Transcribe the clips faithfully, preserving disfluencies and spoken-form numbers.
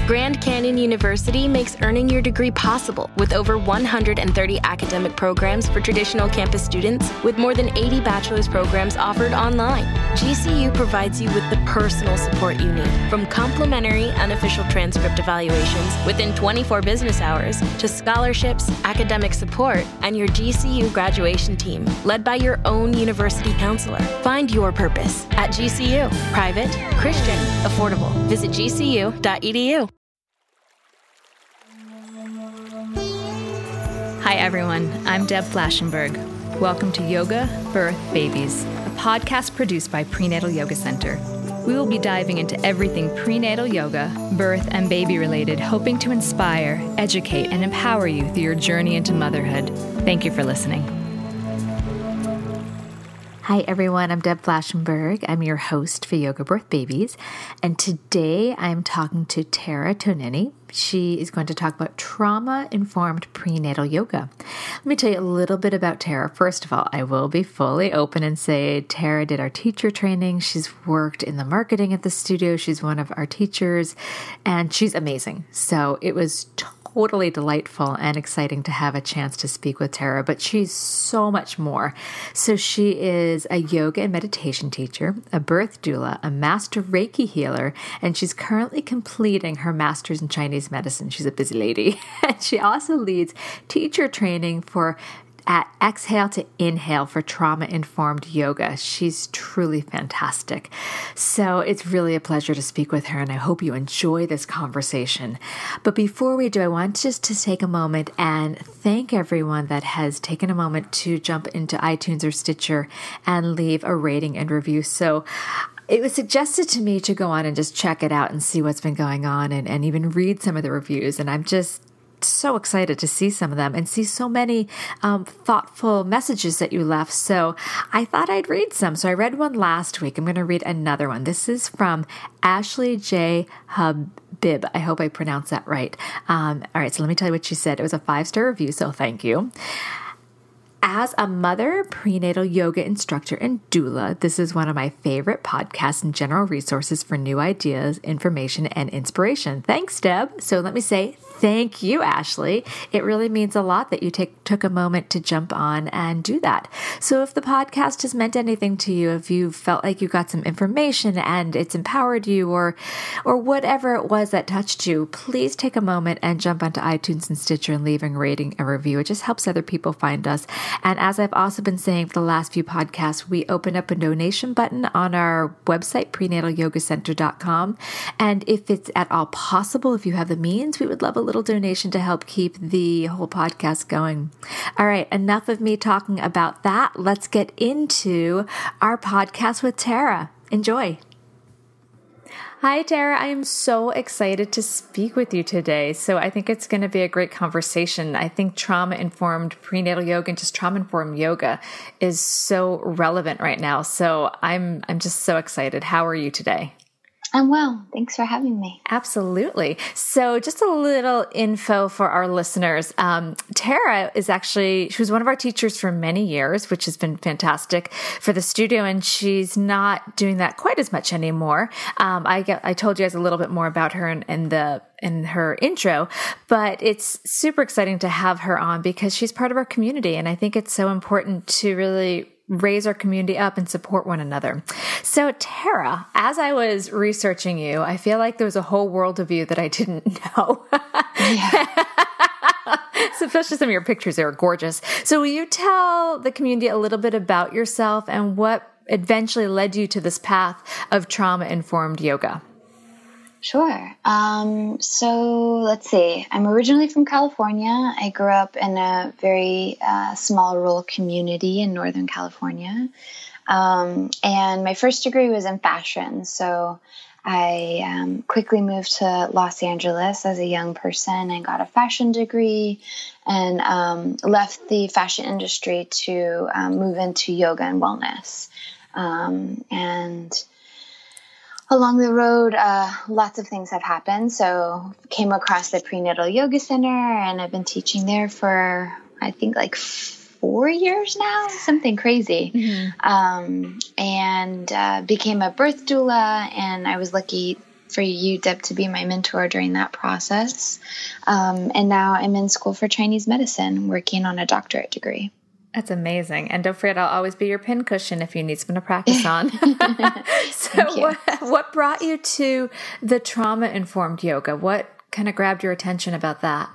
Grand Canyon University makes earning your degree possible with over one hundred thirty academic programs for traditional campus students with more than eighty bachelor's programs offered online. G C U provides you with the personal support you need, from complimentary unofficial transcript evaluations within twenty-four business hours to scholarships, academic support, and your G C U graduation team, led by your own university counselor. Find your purpose at G C U. Private, Christian, affordable. Visit G C U dot E D U. Hi everyone, I'm Deb Flashenberg. Welcome to Yoga, Birth, Babies, a podcast produced by Prenatal Yoga Center. We will be diving into everything prenatal yoga, birth, and baby related, hoping to inspire, educate, and empower you through your journey into motherhood. Thank you for listening. Hi everyone, I'm Deb Flashenberg. I'm your host for Yoga Birth Babies, and today I'm talking to Tara Tonini. She is going to talk about trauma-informed prenatal yoga. Let me tell you a little bit about Tara. First of all, I will be fully open and say Tara did our teacher training. She's worked in the marketing at the studio. She's one of our teachers, and she's amazing. So it was totally delightful and exciting to have a chance to speak with Tara, but she's so much more. So she is a yoga and meditation teacher, a birth doula, a master Reiki healer, and she's currently completing her master's in Chinese medicine. She's a busy lady. And she also leads teacher training for at Exhale to Inhale for trauma-informed yoga. She's truly fantastic. So it's really a pleasure to speak with her, and I hope you enjoy this conversation. But before we do, I want just to take a moment and thank everyone that has taken a moment to jump into iTunes or Stitcher and leave a rating and review. So it was suggested to me to go on and just check it out and see what's been going on and, and even read some of the reviews. And I'm just so excited to see some of them and see so many um, thoughtful messages that you left. So I thought I'd read some. So I read one last week. I'm going to read another one. This is from Ashley J. Habib. I hope I pronounced that right. Um, all right. So let me tell you what she said. It was a five-star review. So thank you. As a mother, prenatal yoga instructor, and doula, this is one of my favorite podcasts and general resources for new ideas, information, and inspiration. Thanks, Deb. So let me say thank you, Ashley. It really means a lot that you take, took a moment to jump on and do that. So if the podcast has meant anything to you, if you felt like you got some information and it's empowered you, or or whatever it was that touched you, please take a moment and jump onto iTunes and Stitcher and leave a rating and review. It just helps other people find us. And as I've also been saying for the last few podcasts, we open up a donation button on our website, prenatal yoga center dot com. And if it's at all possible, if you have the means, we would love a little donation to help keep the whole podcast going. All right, enough of me talking about that. Let's get into our podcast with Tara. Enjoy. Hi, Tara. I am so excited to speak with you today. So I think it's going to be a great conversation. I think trauma-informed prenatal yoga and just trauma-informed yoga is so relevant right now. So I'm I'm just so excited. How are you today? I'm well. Thanks for having me. Absolutely. So just a little info for our listeners. Um, Tara is actually, she was one of our teachers for many years, which has been fantastic for the studio, and she's not doing that quite as much anymore. Um, I get, I told you guys a little bit more about her in, in the in her intro, but it's super exciting to have her on because she's part of our community, and I think it's so important to really raise our community up and support one another. So Tara, as I was researching you, I feel like there was a whole world of you that I didn't know. Yeah. So especially some of your pictures, they were gorgeous. So will you tell the community a little bit about yourself and what eventually led you to this path of trauma-informed yoga? Sure. Um, so let's see. I'm originally from California. I grew up in a very uh, small rural community in Northern California. Um, and my first degree was in fashion. So I um, quickly moved to Los Angeles as a young person and got a fashion degree and um, left the fashion industry to um, move into yoga and wellness. Um, and Along the road, uh, lots of things have happened. So came across the Prenatal Yoga Center, and I've been teaching there for, I think, like four years now, something crazy. Mm-hmm. Um, and uh, became a birth doula, and I was lucky for you, Deb, to be my mentor during that process. Um, and now I'm in school for Chinese medicine, working on a doctorate degree. That's amazing. And don't forget, I'll always be your pincushion if you need someone to practice on. So what, what brought you to the trauma-informed yoga? What kind of grabbed your attention about that?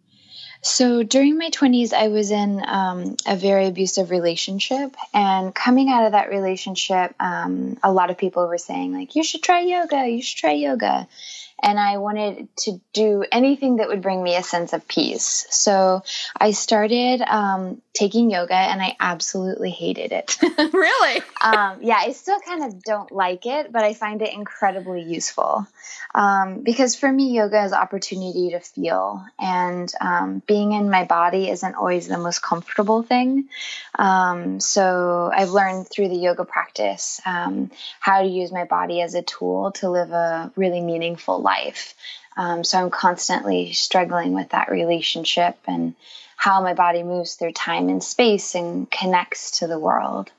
So during my twenties, I was in um, a very abusive relationship. And coming out of that relationship, um, a lot of people were saying, like, you should try yoga, you should try yoga. And I wanted to do anything that would bring me a sense of peace. So I started um, taking yoga, and I absolutely hated it. Really? um, yeah, I still kind of don't like it, but I find it incredibly useful. Um, because for me, yoga is opportunity to feel, and um, being in my body isn't always the most comfortable thing. Um, so I've learned through the yoga practice um, how to use my body as a tool to live a really meaningful life. Um, so I'm constantly struggling with that relationship and how my body moves through time and space and connects to the world.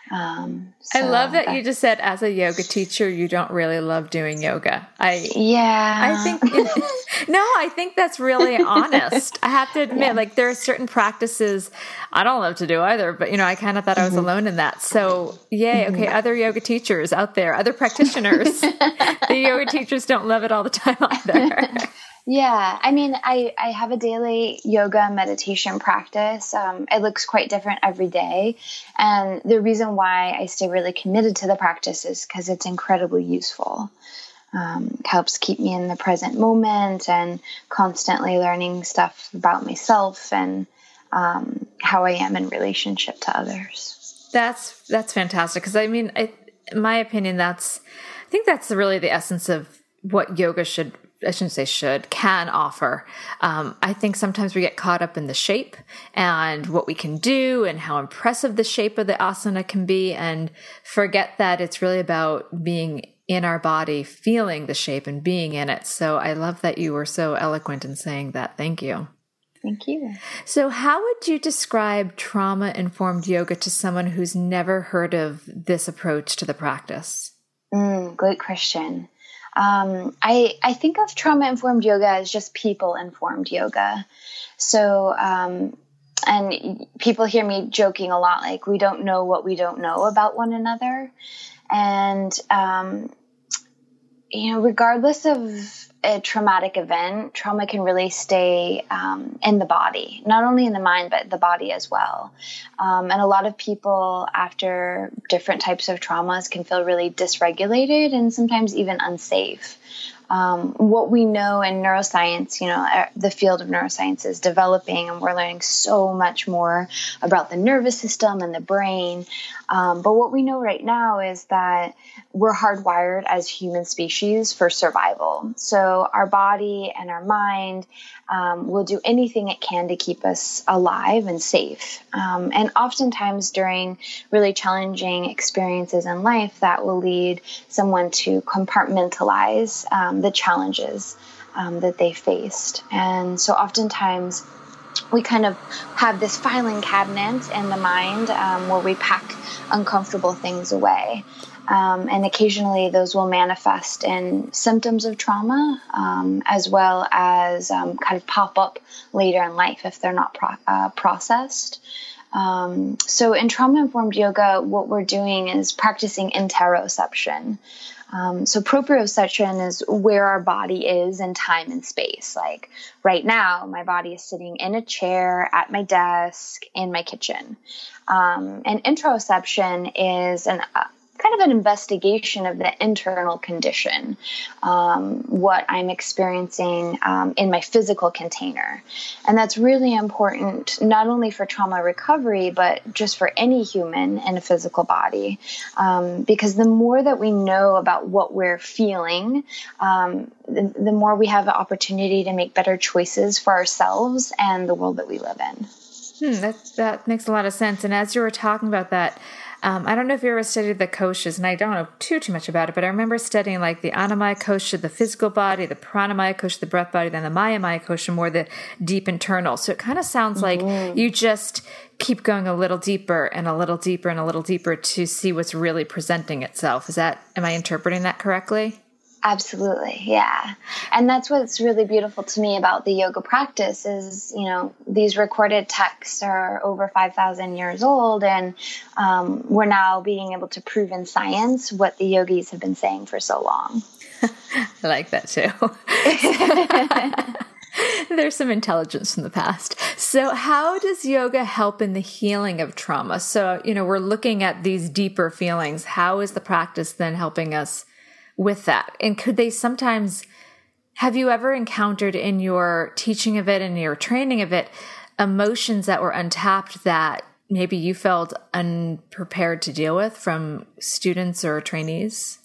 Um, so I love that you just said, as a yoga teacher, you don't really love doing yoga. I yeah, I think no, I think that's really honest. I have to admit, yeah. like there are certain practices I don't love to do either, but you know, I kind of thought mm-hmm. I was alone in that. So yay, mm-hmm. okay, other yoga teachers out there, other practitioners, the yoga teachers don't love it all the time either. Yeah, I mean, I, I have a daily yoga meditation practice. Um, it looks quite different every day. And the reason why I stay really committed to the practice is because it's incredibly useful. Um, it helps keep me in the present moment and constantly learning stuff about myself and um, how I am in relationship to others. That's that's fantastic. Because I mean, I, in my opinion, that's I think that's really the essence of what yoga should I shouldn't say should, can offer. Um, I think sometimes we get caught up in the shape and what we can do and how impressive the shape of the asana can be, and forget that it's really about being in our body, feeling the shape and being in it. So I love that you were so eloquent in saying that. Thank you. Thank you. So how would you describe trauma-informed yoga to someone who's never heard of this approach to the practice? Mm, great question. Um, I, I think of trauma-informed yoga as just people-informed yoga. So, um, and people hear me joking a lot, like, we don't know what we don't know about one another. And, um, you know, regardless of a traumatic event, trauma can really stay um, in the body, not only in the mind, but the body as well. Um, and a lot of people after different types of traumas can feel really dysregulated and sometimes even unsafe. Um, what we know in neuroscience, you know, the field of neuroscience is developing, and we're learning so much more about the nervous system and the brain. Um, but what we know right now is that we're hardwired as human species for survival. So our body and our mind um, will do anything it can to keep us alive and safe. Um, and oftentimes during really challenging experiences in life, that will lead someone to compartmentalize um, the challenges um, that they faced. And so oftentimes we kind of have this filing cabinet in the mind um, where we pack uncomfortable things away. Um, and occasionally those will manifest in symptoms of trauma, um, as well as um, kind of pop up later in life if they're not pro- uh, processed. Um, so in trauma-informed yoga, what we're doing is practicing interoception. Um, so proprioception is where our body is in time and space. Like right now, my body is sitting in a chair at my desk in my kitchen. Um, and interoception is an uh, kind of an investigation of the internal condition, um, what I'm experiencing um, in my physical container. And that's really important, not only for trauma recovery, but just for any human in a physical body. Um, because the more that we know about what we're feeling, um, the, the more we have the opportunity to make better choices for ourselves and the world that we live in. Hmm, that, that makes a lot of sense. And as you were talking about that, Um, I don't know if you ever studied the koshas, and I don't know too, too much about it, but I remember studying like the Annamaya kosha, the physical body, the Pranamaya kosha, the breath body, then the Mayamaya kosha, more the deep internal. So it kind of sounds like mm-hmm. you just keep going a little deeper and a little deeper and a little deeper to see what's really presenting itself. Is that, am I interpreting that correctly? Absolutely. Yeah. And that's what's really beautiful to me about the yoga practice is, you know, these recorded texts are over five thousand years old, and um, we're now being able to prove in science what the yogis have been saying for so long. I like that too. There's some intelligence from the past. So how does yoga help in the healing of trauma? So, you know, we're looking at these deeper feelings. How is the practice then helping us with that? And could they sometimes, have you ever encountered in your teaching of it and your training of it, emotions that were untapped that maybe you felt unprepared to deal with from students or trainees?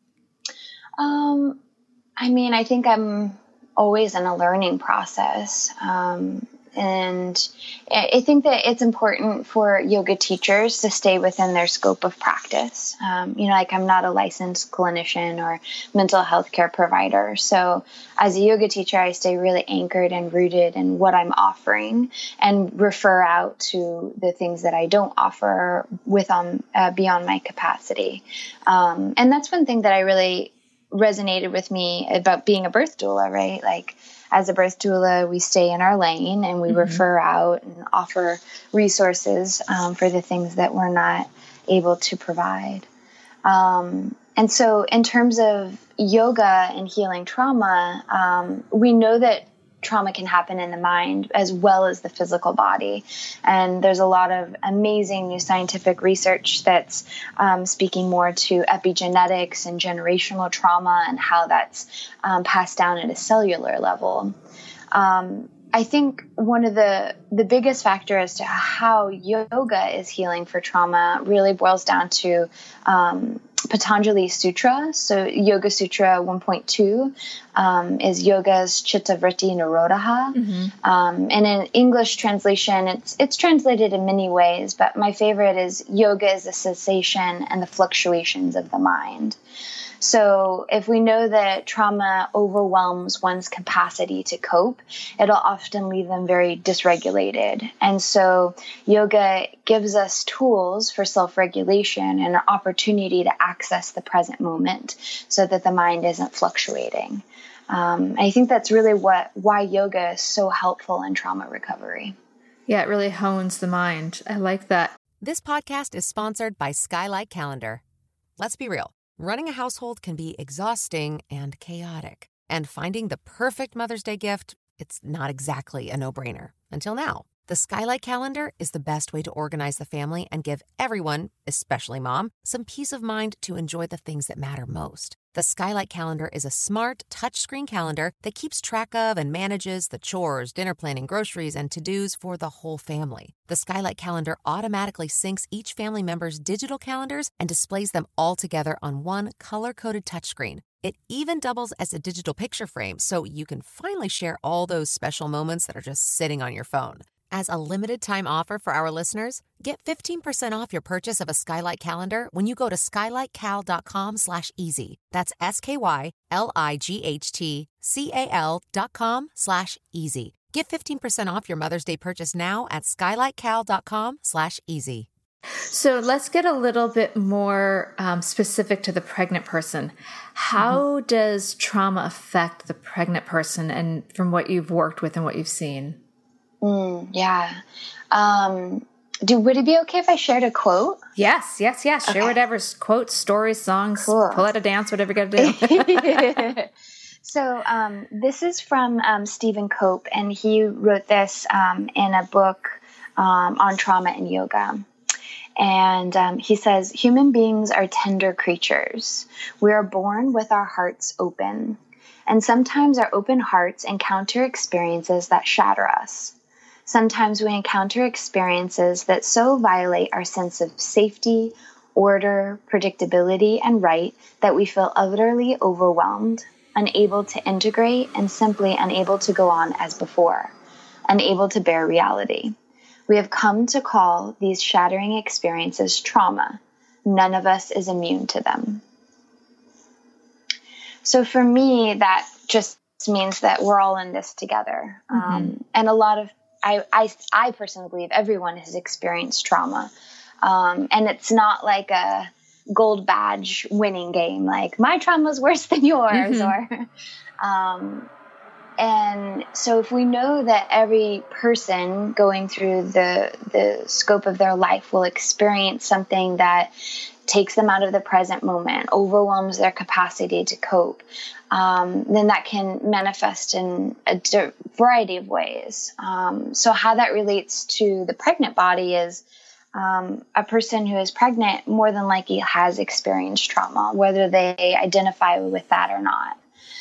Um, I mean, I think I'm always in a learning process. Um, And I think that it's important for yoga teachers to stay within their scope of practice. Um, you know, like I'm not a licensed clinician or mental health care provider. So as a yoga teacher, I stay really anchored and rooted in what I'm offering and refer out to the things that I don't offer with um, uh, beyond my capacity. Um, and that's one thing that I really resonated with me about being a birth doula, right? Like, as a birth doula, we stay in our lane and we mm-hmm. refer out and offer resources um, for the things that we're not able to provide. Um, and so in terms of yoga and healing trauma, um, we know that trauma can happen in the mind as well as the physical body. And there's a lot of amazing new scientific research that's um, speaking more to epigenetics and generational trauma and how that's um, passed down at a cellular level. Um, I think one of the, the biggest factors as to how yoga is healing for trauma really boils down to um, Patanjali Sutra. So Yoga Sutra one point two um, is yoga's chitta vritti nirodha. Mm-hmm. Um, and in English translation, it's it's translated in many ways, but my favorite is yoga is the cessation and the fluctuations of the mind. So if we know that trauma overwhelms one's capacity to cope, it'll often leave them very dysregulated. And so yoga gives us tools for self-regulation and an opportunity to access the present moment so that the mind isn't fluctuating. Um, I think that's really what why yoga is so helpful in trauma recovery. Yeah, it really hones the mind. I like that. This podcast is sponsored by Skylight Calendar. Let's be real. Running a household can be exhausting and chaotic. And finding the perfect Mother's Day gift, it's not exactly a no-brainer. Until now. The Skylight Calendar is the best way to organize the family and give everyone, especially mom, some peace of mind to enjoy the things that matter most. The Skylight Calendar is a smart, touchscreen calendar that keeps track of and manages the chores, dinner planning, groceries, and to-dos for the whole family. The Skylight Calendar automatically syncs each family member's digital calendars and displays them all together on one color-coded touchscreen. It even doubles as a digital picture frame, so you can finally share all those special moments that are just sitting on your phone. As a limited-time offer for our listeners, get fifteen percent off your purchase of a Skylight Calendar when you go to skylightcal.com slash easy. That's S-K-Y-L-I-G-H-T-C-A-L dot com slash easy. Get fifteen percent off your Mother's Day purchase now at skylightcal.com slash easy. So let's get a little bit more um, specific to the pregnant person. How mm-hmm. does trauma affect the pregnant person, and from what you've worked with and what you've seen? Mm, yeah. Um, do, would it be okay if I shared a quote? Yes, yes, yes. Share okay. whatever. Quotes, stories, songs, cool. Pull out a dance, whatever you got to do. So um, this is from um, Stephen Cope, and he wrote this um, in a book um, on trauma and yoga. And um, he says, human beings are tender creatures. We are born with our hearts open. And sometimes our open hearts encounter experiences that shatter us. Sometimes we encounter experiences that so violate our sense of safety, order, predictability, and right that we feel utterly overwhelmed, unable to integrate, and simply unable to go on as before, unable to bear reality. We have come to call these shattering experiences trauma. None of us is immune to them. So for me, that just means that we're all in this together. Mm-hmm. Um, and a lot of, I, I, I personally believe everyone has experienced trauma. Um, and it's not like a gold badge winning game, like my trauma is worse than yours, mm-hmm. or, um, and so if we know that every person going through the the scope of their life will experience something that takes them out of the present moment, overwhelms their capacity to cope, um, then that can manifest in a d- variety of ways. Um, so how that relates to the pregnant body is um, a person who is pregnant more than likely has experienced trauma, whether they identify with that or not.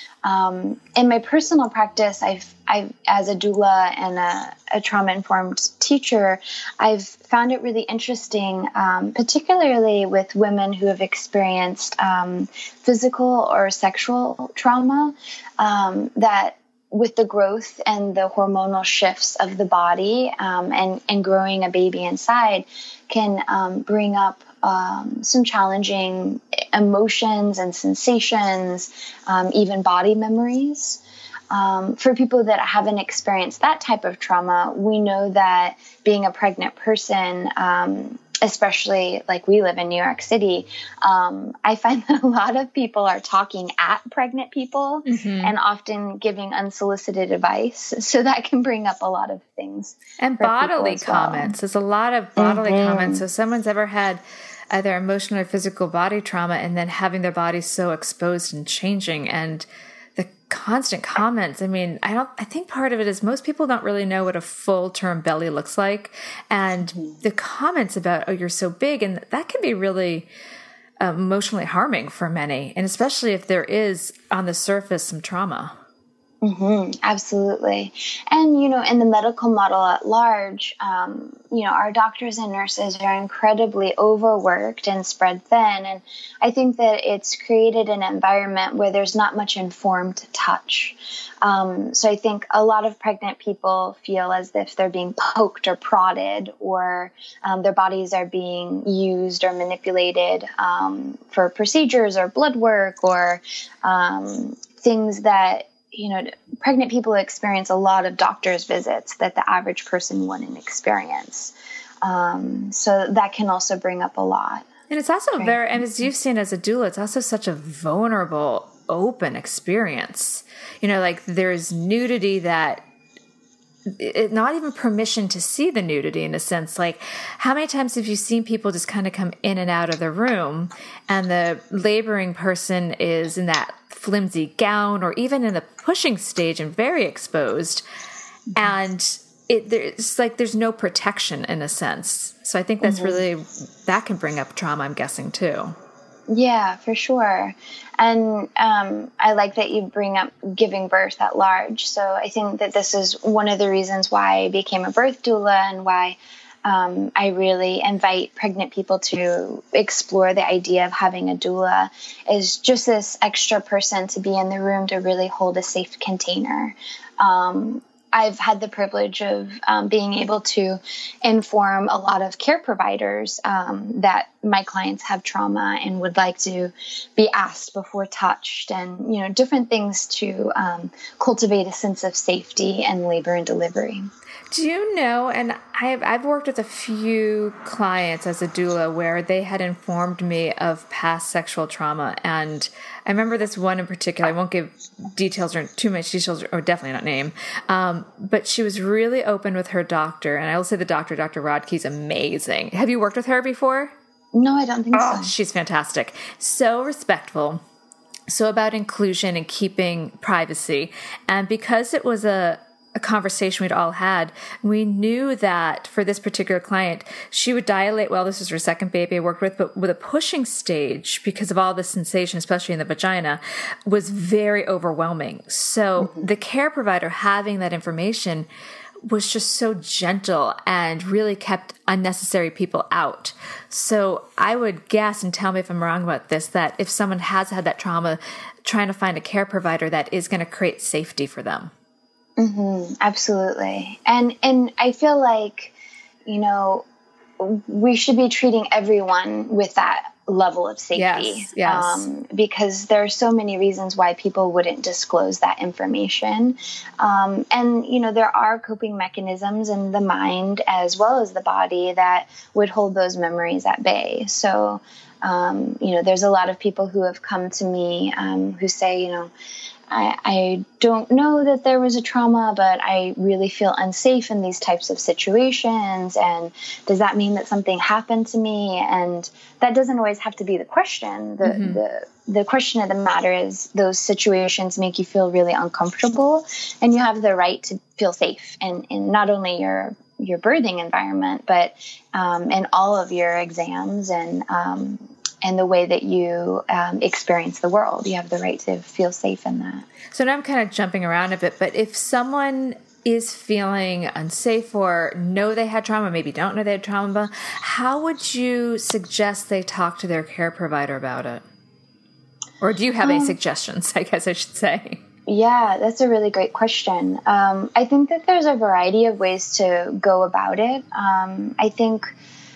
Um, in my personal practice, I've, I've, as a doula and a, a trauma-informed teacher, I've found it really interesting, um, particularly with women who have experienced um, physical or sexual trauma, um, that with the growth and the hormonal shifts of the body um, and, and growing a baby inside can um, bring up Um, some challenging emotions and sensations, um, even body memories. Um, for people that haven't experienced that type of trauma, we know that being a pregnant person, um, especially like we live in New York City, um, I find that a lot of people are talking at pregnant people mm-hmm. and often giving unsolicited advice. So that can bring up a lot of things. And bodily comments. Well. There's a lot of bodily mm-hmm. comments. So if someone's ever had either emotional or physical body trauma and then having their body so exposed and changing, and the constant comments. I mean, I don't, I think part of it is most people don't really know what a full term belly looks like. And the comments about, oh, you're so big, and that can be really uh, emotionally harming for many. And especially if there is on the surface some trauma. Mm-hmm, absolutely. And, you know, in the medical model at large, um, you know, our doctors and nurses are incredibly overworked and spread thin. And I think that it's created an environment where there's not much informed touch. Um, so I think a lot of pregnant people feel as if they're being poked or prodded, or um, their bodies are being used or manipulated um, for procedures or blood work or um, things that, you know, pregnant people experience a lot of doctor's visits that the average person wouldn't experience. Um, so that can also bring up a lot. And it's also right. very, and as you've seen as a doula, it's also such a vulnerable, open experience. You know, like there's nudity that, it, not even permission to see the nudity in a sense. Like how many times have you seen people just kind of come in and out of the room and the laboring person is in that flimsy gown or even in the pushing stage and very exposed, and it there's like there's no protection in a sense. So I think that's mm-hmm. really, that can bring up trauma, I'm guessing too. Yeah, for sure. And um, I like that you bring up giving birth at large. So I think that this is one of the reasons why I became a birth doula and why Um, I really invite pregnant people to explore the idea of having a doula, is just this extra person to be in the room to really hold a safe container. Um, I've had the privilege of um, being able to inform a lot of care providers um, that my clients have trauma and would like to be asked before touched, and, you know, different things to um, cultivate a sense of safety and labor and delivery. Do you know, and I've, I've worked with a few clients as a doula where they had informed me of past sexual trauma. And I remember this one in particular, I won't give details or too much details, or definitely not name, um, but she was really open with her doctor. And I will say the doctor, Doctor Rodkey's amazing. Have you worked with her before? No, I don't think oh, so. She's fantastic. So respectful. So about inclusion and keeping privacy. And because it was a a conversation we'd all had, we knew that for this particular client, she would dilate. Well, this was her second baby I worked with, but with a pushing stage, because of all the sensation, especially in the vagina, was very overwhelming. So mm-hmm. the care provider having that information was just so gentle and really kept unnecessary people out. So I would guess, and tell me if I'm wrong about this, that if someone has had that trauma, trying to find a care provider that is going to create safety for them. Mm-hmm, absolutely. And and I feel like, you know, we should be treating everyone with that level of safety. Yes, yes. Um, because there are so many reasons why people wouldn't disclose that information. Um, and, you know, there are coping mechanisms in the mind as well as the body that would hold those memories at bay. So, um, you know, there's a lot of people who have come to me um, who say, you know, I, I don't know that there was a trauma, but I really feel unsafe in these types of situations. And does that mean that something happened to me? And that doesn't always have to be the question. The, mm-hmm. the, the question of the matter is those situations make you feel really uncomfortable, and you have the right to feel safe in, in not only your your birthing environment, but um, in all of your exams and um and the way that you um, experience the world. You have the right to feel safe in that. So now I'm kind of jumping around a bit, but if someone is feeling unsafe or know they had trauma, maybe don't know they had trauma, how would you suggest they talk to their care provider about it? Or do you have um, any suggestions, I guess I should say? Yeah, that's a really great question. Um, I think that there's a variety of ways to go about it. Um, I think...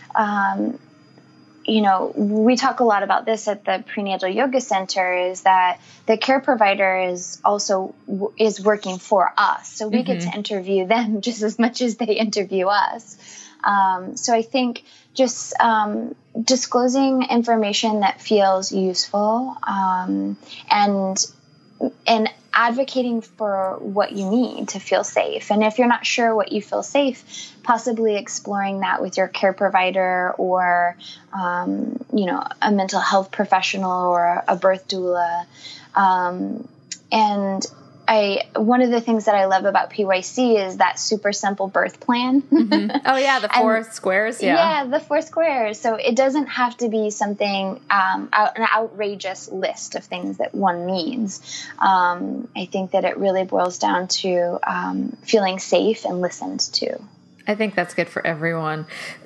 Um, You know, we talk a lot about this at the Prenatal Yoga Center, is that the care provider is also is working for us. So we mm-hmm. get to interview them just as much as they interview us. Um, so I think just um, disclosing information that feels useful um, and and advocating for what you need to feel safe. And if you're not sure what you feel safe, possibly exploring that with your care provider or, um, you know, a mental health professional or a birth doula. Um, and I, one of the things that I love about P Y C is that super simple birth plan. Mm-hmm. Oh yeah. The four and, squares. Yeah. Yeah. The four squares. So it doesn't have to be something, um, out, an outrageous list of things that one needs. Um, I think that it really boils down to, um, feeling safe and listened to. I think that's good for everyone.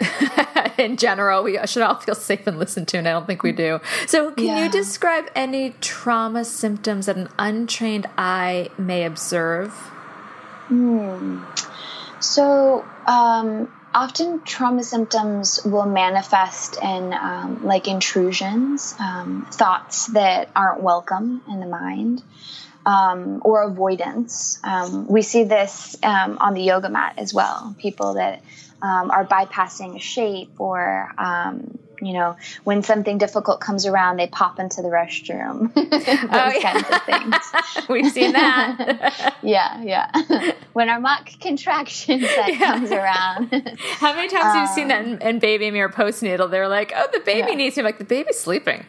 In general, we should all feel safe and listened to, and I don't think we do. So can yeah. you describe any trauma symptoms that an untrained eye may observe? Hmm. So um, often trauma symptoms will manifest in um, like intrusions, um, thoughts that aren't welcome in the mind. Um, or avoidance. Um, we see this um, on the yoga mat as well. People that um, are bypassing a shape, or um, you know, when something difficult comes around, they pop into the restroom. Those oh, yeah. kinds of things. We've seen that. yeah, yeah. When our mock contraction set yeah. comes around. How many times um, have you seen that in, in baby mirror postnatal? They're like, "Oh, the baby yeah. needs to." Like, the baby's sleeping.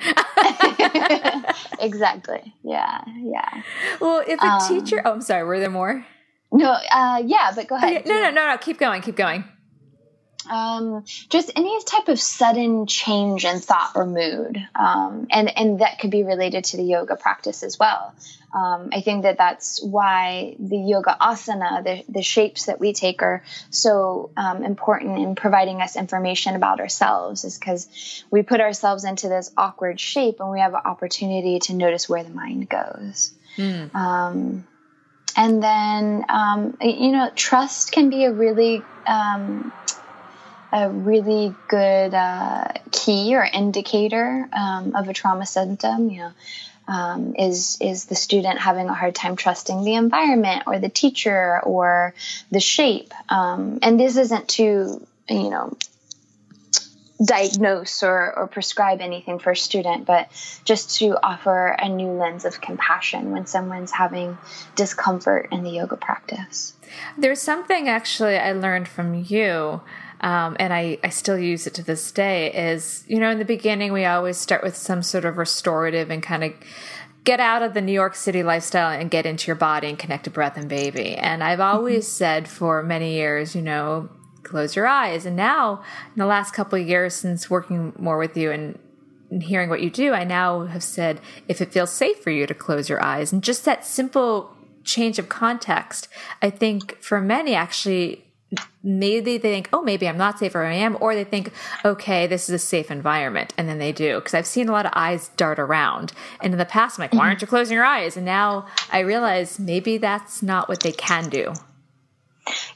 Exactly. Yeah, yeah. Well, if a um, teacher, oh, I'm sorry, were there more? No, uh, yeah, but go ahead. Okay, no, no, no, no. Keep going. Keep going. Um, just any type of sudden change in thought or mood. Um, and, and that could be related to the yoga practice as well. Um, I think that that's why the yoga asana, the, the shapes that we take, are so um, important in providing us information about ourselves, is because we put ourselves into this awkward shape and we have an opportunity to notice where the mind goes. Mm. Um, and then, um, you know, trust can be a really, um, a really good uh, key or indicator um, of a trauma symptom. You know, um, is is the student having a hard time trusting the environment or the teacher or the shape? Um, and this isn't to, you know, diagnose or, or prescribe anything for a student, but just to offer a new lens of compassion when someone's having discomfort in the yoga practice. There's something actually I learned from you. Um, and I, I still use it to this day, is, you know, in the beginning, we always start with some sort of restorative and kind of get out of the New York City lifestyle and get into your body and connect to breath and baby. And I've always mm-hmm. said for many years, you know, close your eyes. And now in the last couple of years, since working more with you and, and hearing what you do, I now have said, if it feels safe for you to close your eyes, and just that simple change of context, I think for many actually, maybe they think, oh, maybe I'm not safe, or I am, or they think, okay, this is a safe environment, and then they do. Because I've seen a lot of eyes dart around, and in the past, I'm like, why aren't you closing your eyes? And now I realize maybe that's not what they can do.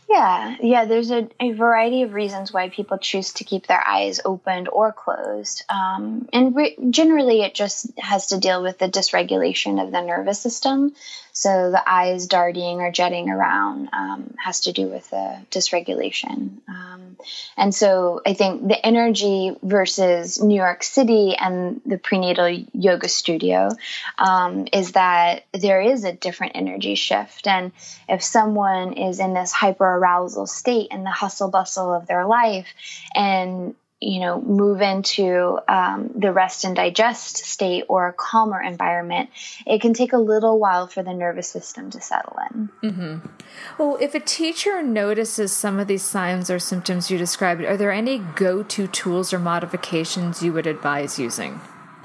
Yeah, yeah, there's a, a variety of reasons why people choose to keep their eyes opened or closed. Um, and re- generally, it just has to deal with the dysregulation of the nervous system. So the eyes darting or jetting around um, has to do with the dysregulation. Um, and so I think the energy versus New York City and the prenatal yoga studio um, is that there is a different energy shift. And if someone is in this hyper arousal state in the hustle bustle of their life and you know, move into um, the rest and digest state or a calmer environment, it can take a little while for the nervous system to settle in. Mm-hmm. Well, if a teacher notices some of these signs or symptoms you described, are there any go-to tools or modifications you would advise using?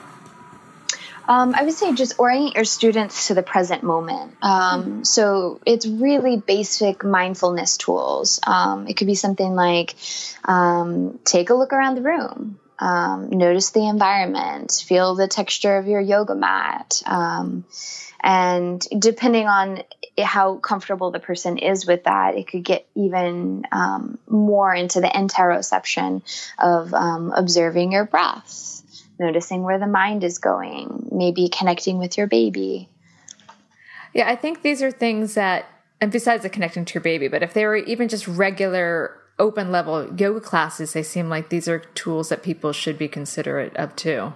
Um, I would say just orient your students to the present moment. Um, so it's really basic mindfulness tools. Um, it could be something like um, take a look around the room, um, notice the environment, feel the texture of your yoga mat. Um, and depending on how comfortable the person is with that, it could get even um, more into the interoception of um, observing your breath. Noticing where the mind is going, maybe connecting with your baby. Yeah, I think these are things that, and besides the connecting to your baby, but if they were even just regular open level yoga classes, they seem like these are tools that people should be considerate of too.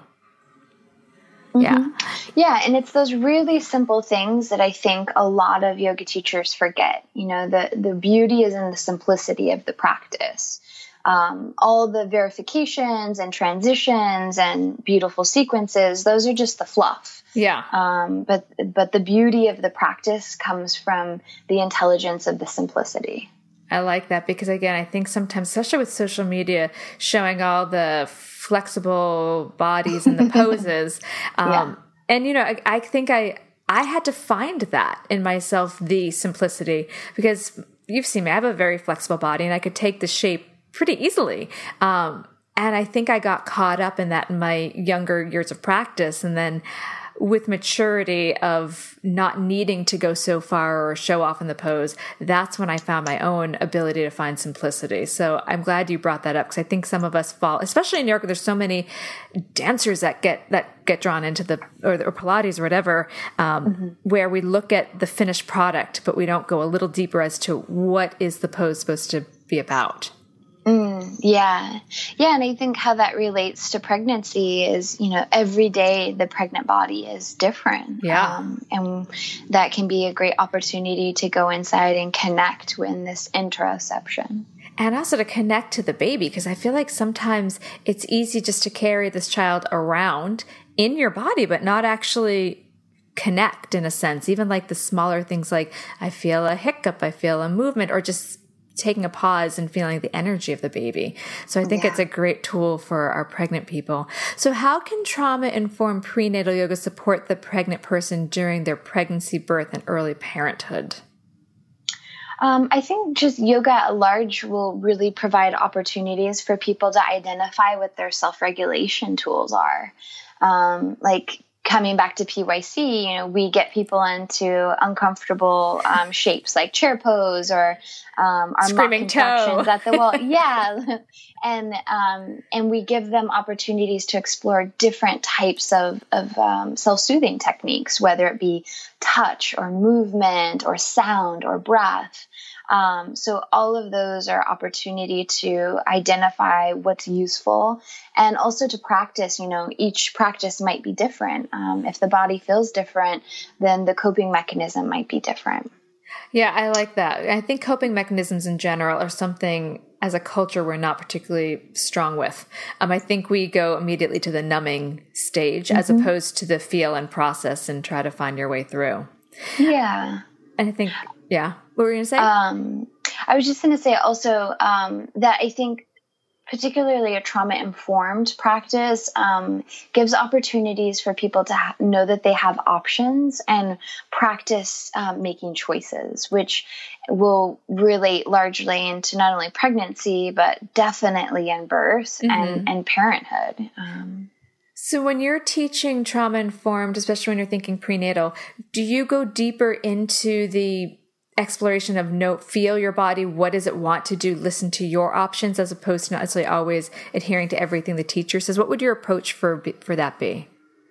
Mm-hmm. Yeah. Yeah. And it's those really simple things that I think a lot of yoga teachers forget. You know, the, the beauty is in the simplicity of the practice. Um, all the verifications and transitions and beautiful sequences, those are just the fluff. Yeah. Um, but, but the beauty of the practice comes from the intelligence of the simplicity. I like that because, again, I think sometimes, especially with social media, showing all the flexible bodies and the poses. um, yeah. And, you know, I, I think I, I had to find that in myself, the simplicity, because you've seen me, I have a very flexible body and I could take the shape pretty easily. Um, and I think I got caught up in that in my younger years of practice. And then with maturity of not needing to go so far or show off in the pose, that's when I found my own ability to find simplicity. So I'm glad you brought that up because I think some of us fall, especially in New York, there's so many dancers that get, that get drawn into the, or, or Pilates or whatever, um, mm-hmm. where we look at the finished product, but we don't go a little deeper as to what is the pose supposed to be about. Mm, yeah. Yeah. And I think how that relates to pregnancy is, you know, every day the pregnant body is different. Yeah. Um, and that can be a great opportunity to go inside and connect with this interoception. And also to connect to the baby, because I feel like sometimes it's easy just to carry this child around in your body, but not actually connect in a sense. Even like the smaller things like I feel a hiccup, I feel a movement, or just taking a pause and feeling the energy of the baby. So I think yeah. it's a great tool for our pregnant people. So how can trauma-informed prenatal yoga support the pregnant person during their pregnancy, birth, and early parenthood? Um, I think just yoga at large will really provide opportunities for people to identify what their self-regulation tools are. Um, like coming back to P Y C, you know, we get people into uncomfortable um, shapes like chair pose or um, our screaming mock toe contractions at the wall. Yeah. And, um, and we give them opportunities to explore different types of, of um, self-soothing techniques, whether it be touch or movement or sound or breath. Um, so all of those are opportunity to identify what's useful and also to practice. You know, each practice might be different. Um, if the body feels different, then the coping mechanism might be different. Yeah, I like that. I think coping mechanisms in general are something as a culture we're not particularly strong with. Um, I think we go immediately to the numbing stage mm-hmm. as opposed to the feel and process and try to find your way through. Yeah. And I think, yeah. What were you going to say? Um, I was just going to say also um, that I think particularly a trauma-informed practice um, gives opportunities for people to ha- know that they have options and practice um, making choices, which will relate largely into not only pregnancy, but definitely in birth mm-hmm. and, and parenthood. Um, So when you're teaching trauma-informed, especially when you're thinking prenatal, do you go deeper into the exploration of know, feel your body. What does it want to do? Listen to your options as opposed to not necessarily always adhering to everything the teacher says. What would your approach for for that be?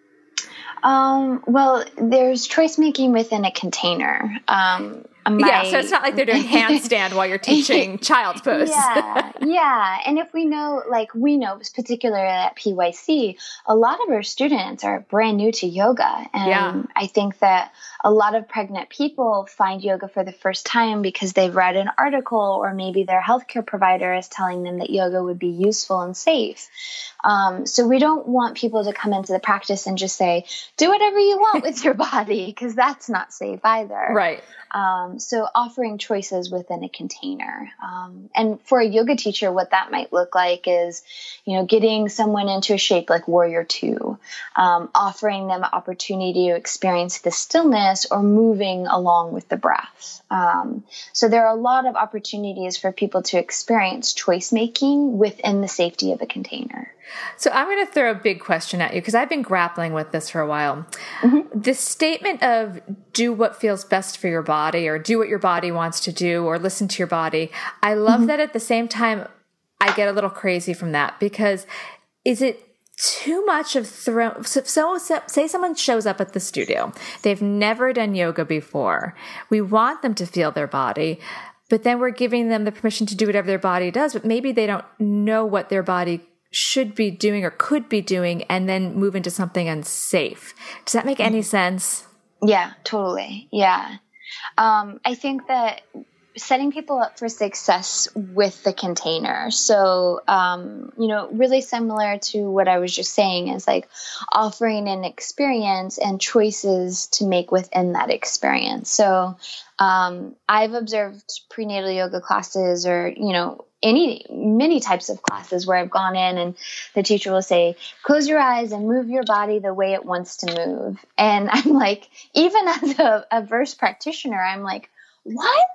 Um, well, there's choice making within a container. Um, my, yeah, so it's not like they're doing handstand while you're teaching child's pose. Yeah, yeah. And if we know, like we know, particularly at P Y C, a lot of our students are brand new to yoga. And yeah. I think that a lot of pregnant people find yoga for the first time because they've read an article, or maybe their healthcare provider is telling them that yoga would be useful and safe. Um, so we don't want people to come into the practice and just say, do whatever you want with your body, because that's not safe either. Right. Um, so offering choices within a container. Um, and for a yoga teacher, what that might look like is, you know, getting someone into a shape like Warrior Two, um, offering them an opportunity to experience the stillness or moving along with the breath. Um, so there are a lot of opportunities for people to experience choice making within the safety of a container. So I'm going to throw a big question at you because I've been grappling with this for a while. Mm-hmm. The statement of do what feels best for your body, or do what your body wants to do, or listen to your body. I love mm-hmm. that. At the same time, I get a little crazy from that, because is it too much of throw? So, so, so say someone shows up at the studio. They've never done yoga before. We want them to feel their body, but then we're giving them the permission to do whatever their body does, but maybe they don't know what their body should be doing or could be doing, and then move into something unsafe. Does that make any sense? Yeah, totally. Yeah. Um, I think that setting people up for success with the container. So, um, you know, really similar to what I was just saying is like offering an experience and choices to make within that experience. So, um, I've observed prenatal yoga classes, or, you know, any, many types of classes where I've gone in and the teacher will say, close your eyes and move your body the way it wants to move. And I'm like, even as a, a verse practitioner, I'm like, what?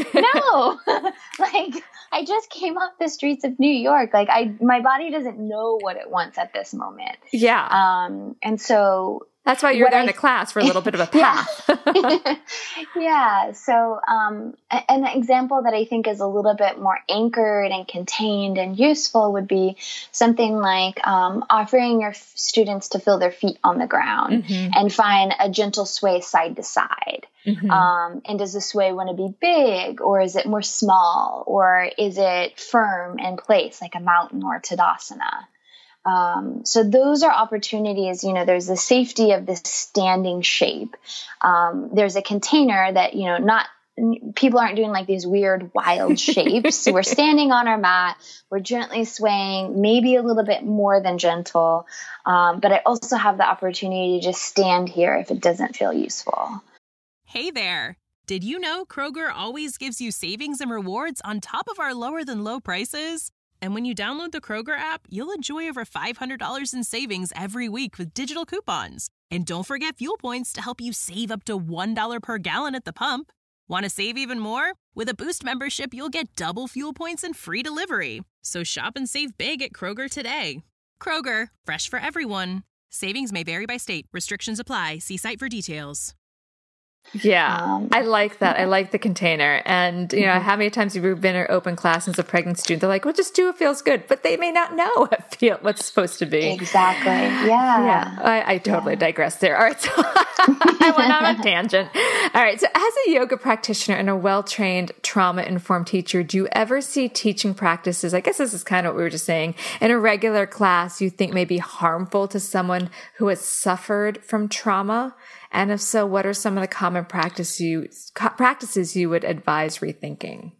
No, like I just came off the streets of New York. Like I, my body doesn't know what it wants at this moment. Yeah. Um, and so that's why you're there I, in the class for a little bit of a path. yeah. yeah. So, um, an example that I think is a little bit more anchored and contained and useful would be something like, um, offering your f- students to feel their feet on the ground mm-hmm. and find a gentle sway side to side. Mm-hmm. Um, and does the sway want to be big, or is it more small, or is it firm in place like a mountain or Tadasana? Um, so those are opportunities. You know, there's the safety of this standing shape. Um, there's a container that, you know, not people aren't doing like these weird, wild shapes. We're standing on our mat. We're gently swaying, maybe a little bit more than gentle. Um, but I also have the opportunity to just stand here if it doesn't feel useful. Hey there. Did you know Kroger always gives you savings and rewards on top of our lower than low prices? And when you download the Kroger app, you'll enjoy over five hundred dollars in savings every week with digital coupons. And don't forget fuel points to help you save up to one dollar per gallon at the pump. Want to save even more? With a Boost membership, you'll get double fuel points and free delivery. So shop and save big at Kroger today. Kroger, fresh for everyone. Savings may vary by state. Restrictions apply. See site for details. Yeah, um, I like that. I like the container. And, you know, how many times have you been in an open class as a pregnant student? They're like, well, just do what feels good. But they may not know what feel, what's supposed to be. Exactly. Yeah. Yeah. I, I totally yeah. digress there. All right. So I went on a tangent. All right. So as a yoga practitioner and a well-trained trauma-informed teacher, do you ever see teaching practices, I guess this is kind of what we were just saying, in a regular class you think may be harmful to someone who has suffered from trauma? And if so, what are some of the common practice you, practices you would advise rethinking?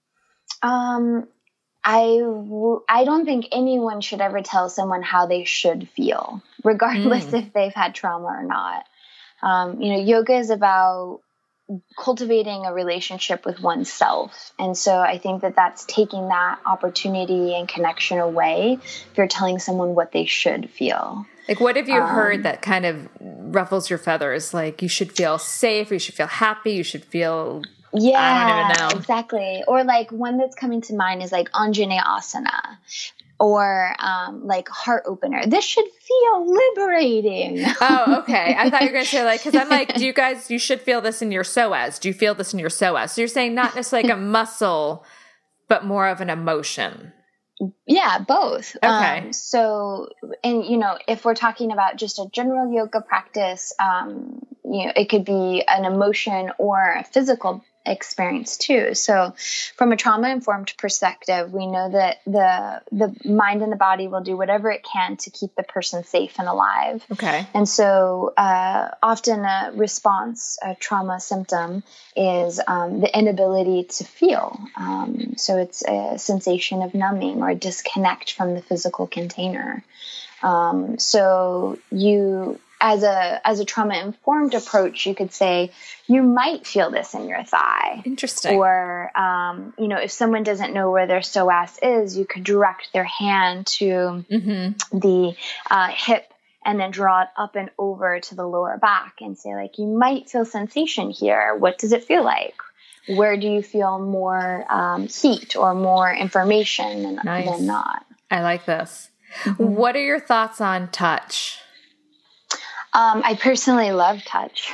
Um, I, w- I don't think anyone should ever tell someone how they should feel, regardless mm. if they've had trauma or not. Um, you know, yoga is about cultivating a relationship with oneself. And so I think that that's taking that opportunity and connection away if you're telling someone what they should feel. Like, what have you um, heard that kind of ruffles your feathers? Like, you should feel safe, or you should feel happy, you should feel, yeah, I don't even know. Exactly. Or like one that's coming to mind is like Anjaneyasana. or um, like heart opener. This should feel liberating. Oh, okay. I thought you were going to say like, because I'm like, do you guys, you should feel this in your psoas. Do you feel this in your psoas? So you're saying not necessarily like a muscle, but more of an emotion. Yeah, both. Okay. Um, so, and you know, if we're talking about just a general yoga practice, um, you know, it could be an emotion or a physical experience too. So from a trauma-informed perspective, we know that the the mind and the body will do whatever it can to keep the person safe and alive. Okay. And so uh, often a response, a trauma symptom is um, the inability to feel. Um, so it's a sensation of numbing or a disconnect from the physical container. Um, so you... As a as a trauma-informed approach, you could say, you might feel this in your thigh. Interesting. Or, um, you know, if someone doesn't know where their psoas is, you could direct their hand to mm-hmm. the uh, hip and then draw it up and over to the lower back and say, like, you might feel sensation here. What does it feel like? Where do you feel more um, heat or more information than, nice. than not? I like this. Mm-hmm. What are your thoughts on touch? Um, I personally love touch.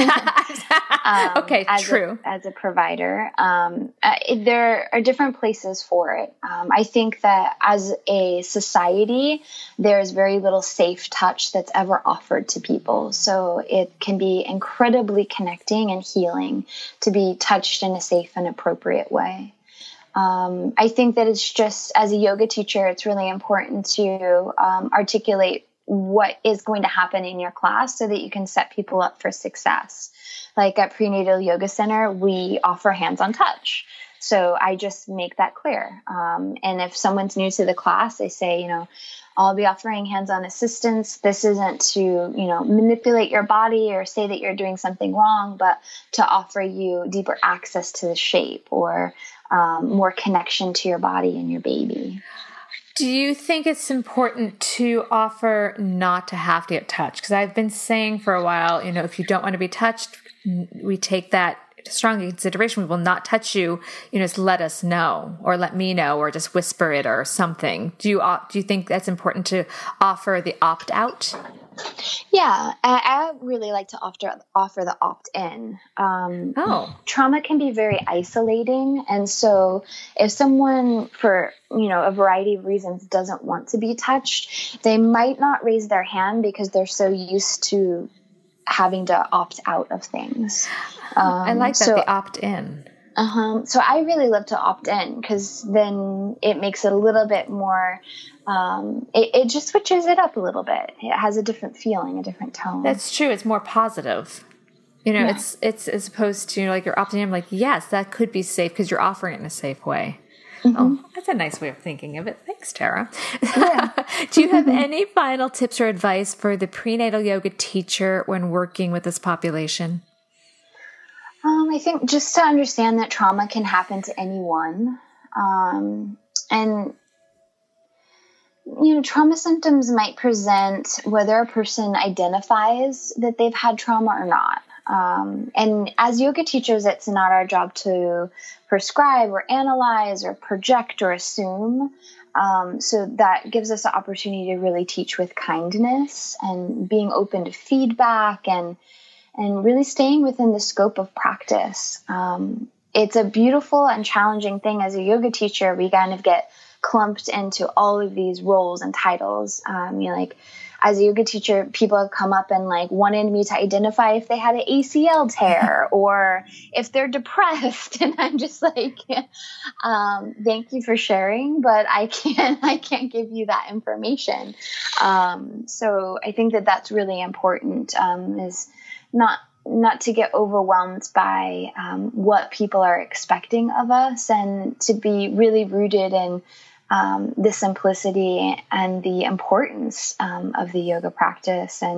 um, okay, as true. A, as a provider, um, uh, it, there are different places for it. Um, I think that as a society, there's very little safe touch that's ever offered to people. So it can be incredibly connecting and healing to be touched in a safe and appropriate way. Um, I think that it's just, as a yoga teacher, it's really important to um, articulate what is going to happen in your class so that you can set people up for success. Like at Prenatal Yoga Center, we offer hands-on touch. So I just make that clear. Um, and if someone's new to the class, I say, you know, I'll be offering hands-on assistance. This isn't to, you know, manipulate your body or say that you're doing something wrong, but to offer you deeper access to the shape or um, more connection to your body and your baby. Do you think it's important to offer not to have to get touched? Because I've been saying for a while, you know, if you don't want to be touched, we take that strong consideration. We will not touch you. You know, just let us know or let me know or just whisper it or something. Do you do you think that's important to offer the opt out? Yeah, I, I really like to offer offer the opt-in. Um, oh, trauma can be very isolating, and so if someone, for you know a variety of reasons, doesn't want to be touched, they might not raise their hand because they're so used to having to opt out of things. Um, I like that, so, the opt-in. Uh-huh. So I really love to opt in because then it makes it a little bit more, um, it, it just switches it up a little bit. It has a different feeling, a different tone. That's true. It's more positive. You know, yeah. it's it's as opposed to, you know, like you're opting in, I'm like, yes, that could be safe because you're offering it in a safe way. Mm-hmm. Oh, that's a nice way of thinking of it. Thanks, Tara. Yeah. Do you have any final tips or advice for the prenatal yoga teacher when working with this population? Um, I think just to understand that trauma can happen to anyone. Um, and, you know, trauma symptoms might present whether a person identifies that they've had trauma or not. Um, and as yoga teachers, it's not our job to prescribe or analyze or project or assume. Um, so that gives us the opportunity to really teach with kindness and being open to feedback and and really staying within the scope of practice. Um, it's a beautiful and challenging thing as a yoga teacher. We kind of get clumped into all of these roles and titles. Um, you know, like as a yoga teacher, people have come up and like wanted me to identify if they had an A C L tear or if they're depressed. And I'm just like, um, thank you for sharing, but I can't, I can't give you that information. Um, so I think that that's really important, um, is not, not to get overwhelmed by, um, what people are expecting of us and to be really rooted in, Um, the simplicity and the importance um, of the yoga practice. And,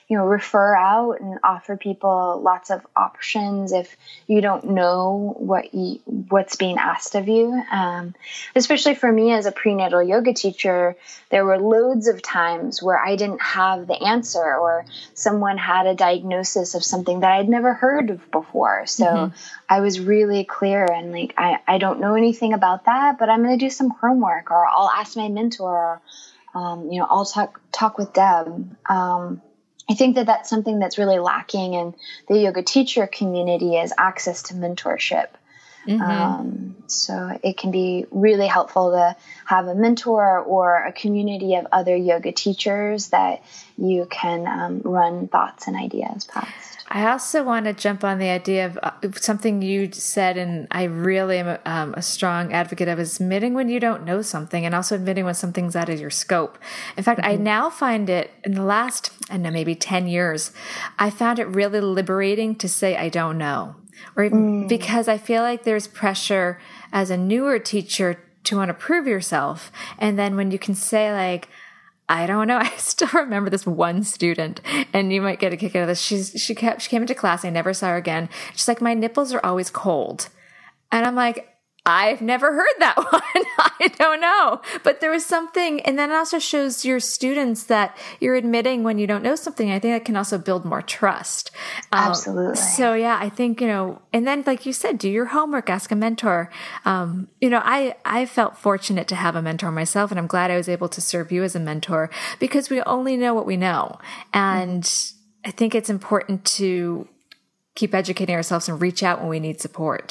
you know, refer out and offer people lots of options if you don't know what you, what's being asked of you. Um, especially for me as a prenatal yoga teacher, there were loads of times where I didn't have the answer, or someone had a diagnosis of something that I'd never heard of before. So mm-hmm. I was really clear and like, I, I don't know anything about that, but I'm going to do some homework, or I'll ask my mentor, um, you know, I'll talk, talk with Deb. Um, I think that that's something that's really lacking in the yoga teacher community, is access to mentorship. Mm-hmm. Um, so it can be really helpful to have a mentor or a community of other yoga teachers that you can um, run thoughts and ideas past. I also want to jump on the idea of uh, something you said, and I really am a, um, a strong advocate of, is admitting when you don't know something, and also admitting when something's out of your scope. In fact, mm-hmm. I now find it in the last, I don't know, maybe ten years, I found it really liberating to say, I don't know. Or even mm. because I feel like there's pressure as a newer teacher to want to prove yourself. And then when you can say like, I don't know. I still remember this one student, and you might get a kick out of this. She's, she kept, she came into class. I never saw her again. She's like, my nipples are always cold. And I'm like, I've never heard that one. I don't know. But there was something, and then it also shows your students that you're admitting when you don't know something. I think that can also build more trust. Absolutely. Um, so yeah, I think, you know, and then like you said, do your homework, ask a mentor. Um, you know, I, I felt fortunate to have a mentor myself, and I'm glad I was able to serve you as a mentor, because we only know what we know. And mm-hmm. I think it's important to keep educating ourselves and reach out when we need support.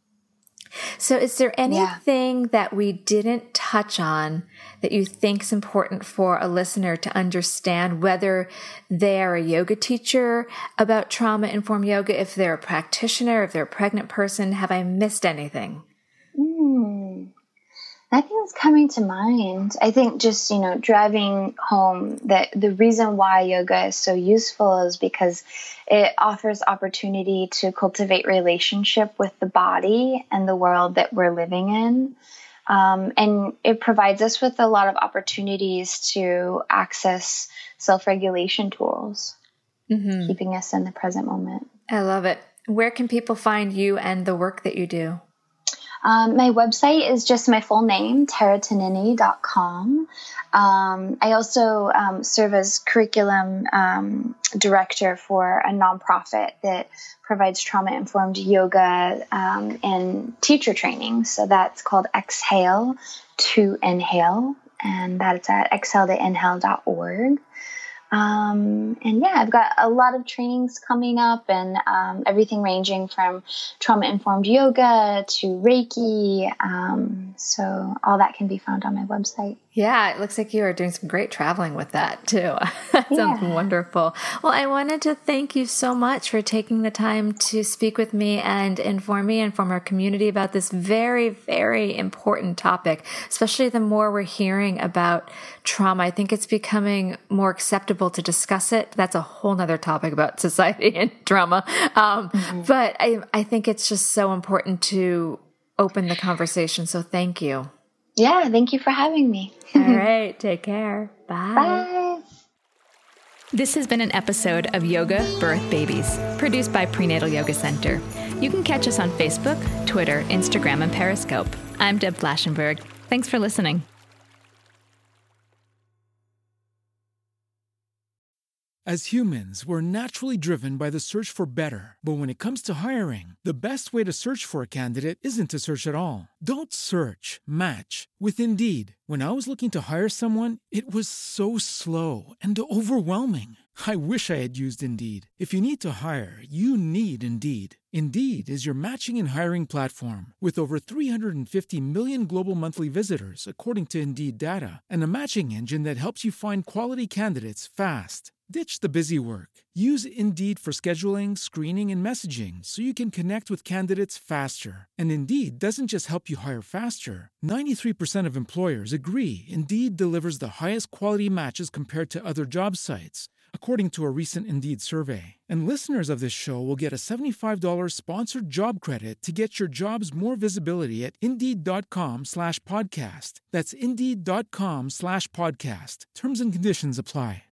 So is there anything yeah. that we didn't touch on that you think is important for a listener to understand, whether they're a yoga teacher, about trauma-informed yoga, if they're a practitioner, if they're a pregnant person? Have I missed anything? Mm. Nothing that's coming to mind. I think just, you know, driving home that the reason why yoga is so useful is because it offers opportunity to cultivate relationship with the body and the world that we're living in. Um, and it provides us with a lot of opportunities to access self-regulation tools, mm-hmm. keeping us in the present moment. I love it. Where can people find you and the work that you do? Um, my website is just my full name, tara tonini dot com. Um, I also um, serve as curriculum um, director for a nonprofit that provides trauma-informed yoga um, and teacher training. So that's called Exhale to Inhale, and that's at exhale to inhale dot org. Um, and yeah, I've got a lot of trainings coming up, and um, everything ranging from trauma-informed yoga to Reiki. Um, so all that can be found on my website. Yeah, it looks like you are doing some great traveling with that too. That sounds yeah. wonderful. Well, I wanted to thank you so much for taking the time to speak with me and inform me and inform our community about this very, very important topic, especially the more we're hearing about trauma. I think it's becoming more acceptable to discuss it. That's a whole nother topic about society and trauma. Um, mm-hmm. But I, I think it's just so important to open the conversation. So thank you. Yeah, thank you for having me. All right, take care. Bye. Bye. This has been an episode of Yoga Birth Babies, produced by Prenatal Yoga Center. You can catch us on Facebook, Twitter, Instagram, and Periscope. I'm Deb Flaschenberg. Thanks for listening. As humans, we're naturally driven by the search for better. But when it comes to hiring, the best way to search for a candidate isn't to search at all. Don't search, match with Indeed. When I was looking to hire someone, it was so slow and overwhelming. I wish I had used Indeed. If you need to hire, you need Indeed. Indeed is your matching and hiring platform with over three hundred fifty million global monthly visitors, according to Indeed data, and a matching engine that helps you find quality candidates fast. Ditch the busy work. Use Indeed for scheduling, screening, and messaging so you can connect with candidates faster. And Indeed doesn't just help you hire faster. ninety-three percent of employers agree Indeed delivers the highest quality matches compared to other job sites, according to a recent Indeed survey. And listeners of this show will get a seventy-five dollars sponsored job credit to get your jobs more visibility at Indeed.com slash podcast. That's Indeed.com slash podcast. Terms and conditions apply.